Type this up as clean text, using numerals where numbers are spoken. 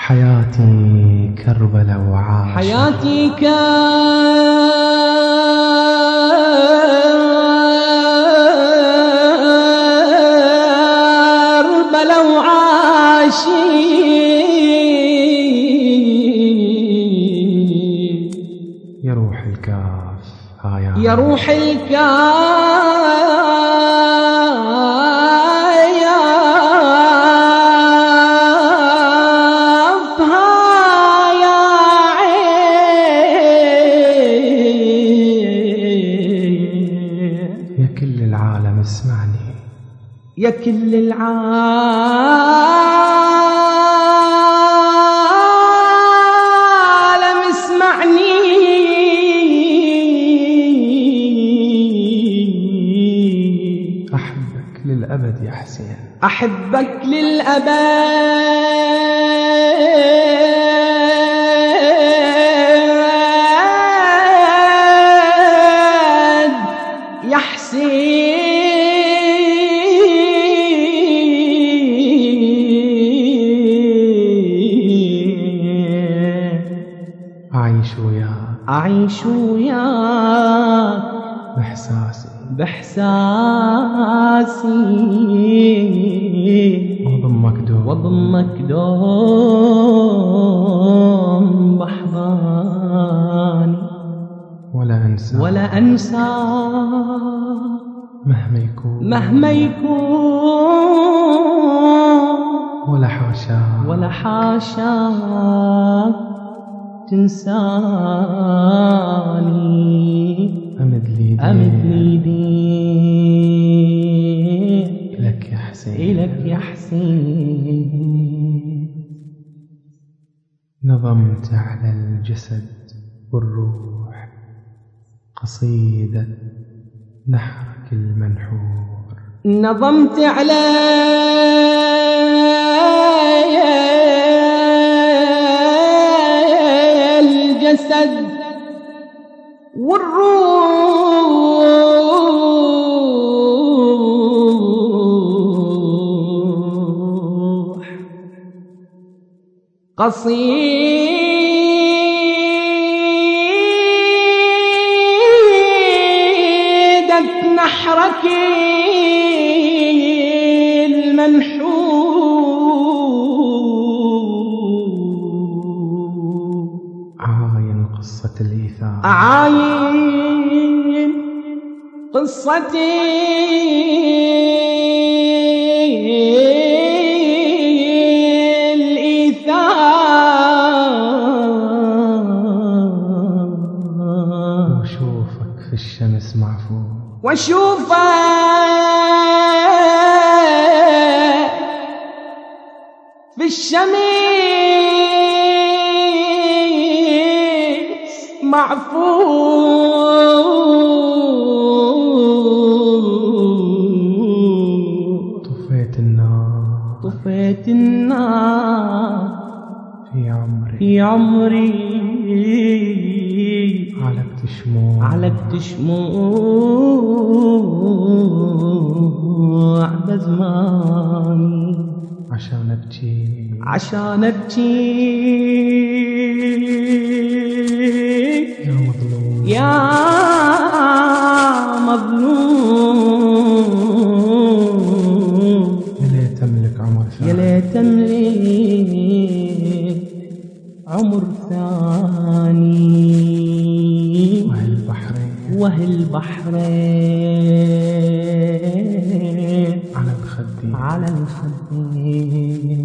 حياتي كربلة وعاشق، حياتي كربلة وعاشق، يا روح الكاف هايا يا روح الكاف اسمعني يا كل العالم اسمعني، أحبك للأبد يا حسين، أحبك للأبد يا حسين، أعيش وياك أعيش وياك بإحساسي وضمك دوم بحضاني، ولا أنسى مهما يكون ولا حاشاك تنساني. أمد لي يديك إلك يا حسين، إلك يا حسين. نظمت على الجسد والروح قصيدة نحرك المنحور، نظمت على الجسد والروح قصيدة نحرك المنحور، أعاين قصة الإيثار، أعاين قصة الإيثار، وشوفك في الشمس معفور، وشوفك في الشمس معفور. طفيت النار في عمري علقت شموع بزماني عشان أبكي يا مظلوم. يا ليت أملك عمر ثاني، وهي البحرين على الخدين